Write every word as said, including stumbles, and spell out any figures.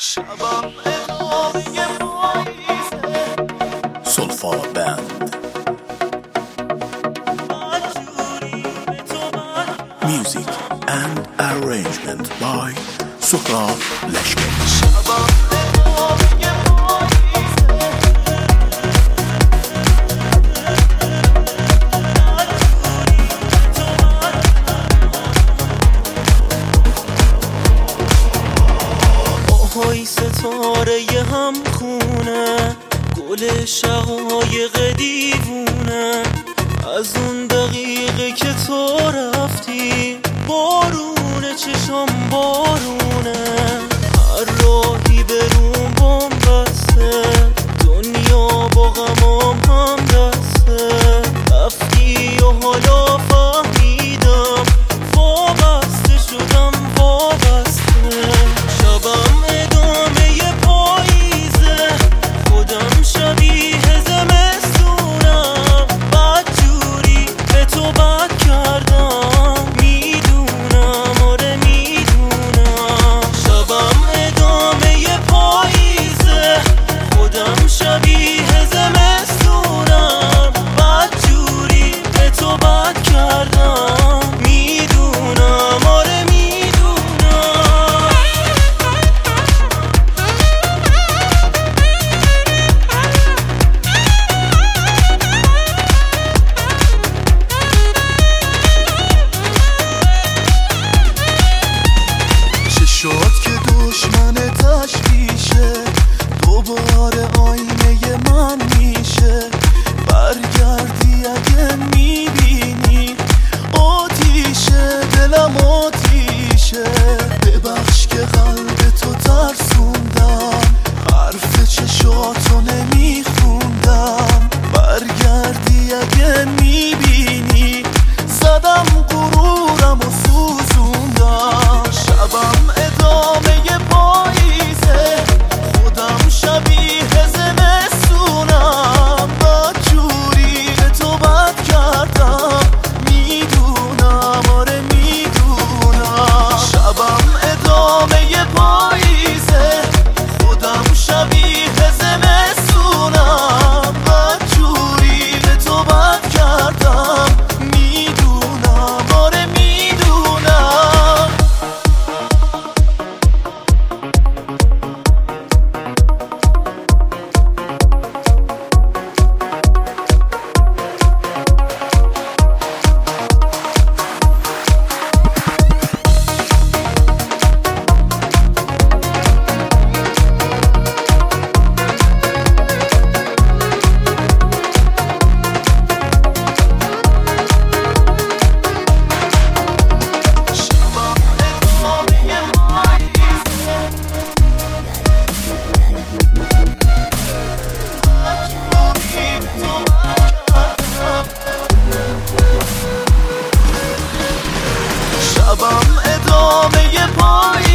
شبم ادامه پاییزه سولفا بند Music and arrangement by سهراب لشکری. شبم ادامه پاییزه آهای ستاره هم خونه گل شقایق دیوونه از اون دقیقه که تو رفتی بارونه چشم بارونه هر راهی بروم بام بسته دنیا با غمام هم دسته رفتی و حالا فهمیدم وابسته شدم وابسته شبم ادامه پاییزه خودم شبیه زمستونم بدجوری به تو بد کردم میدونم آره میدونم شبم ادامه پاییزه خودم شبیه زمستونم بدجوری به تو بد کردم میدونم آره میدونم شد که دشمن تشویشه دوباره آینه من میشه برگردی اگه میبینی آتیشه دلم آتیشه ببخش که قلب تو ترسوندم حرف چشاتو نمیخوندم برگردی اگه میبینی زدم غرورم و سوزوندم شبم ادامه پاییزه خودم شبیه زمستونم بدجوری به تو بد کردم میدونم آره میدونم شبم ادامه پاییزه خودم شبیه زمستونم بدجوری به تو بد کردم میدونم آره میدونم شبم ادامه پاییزه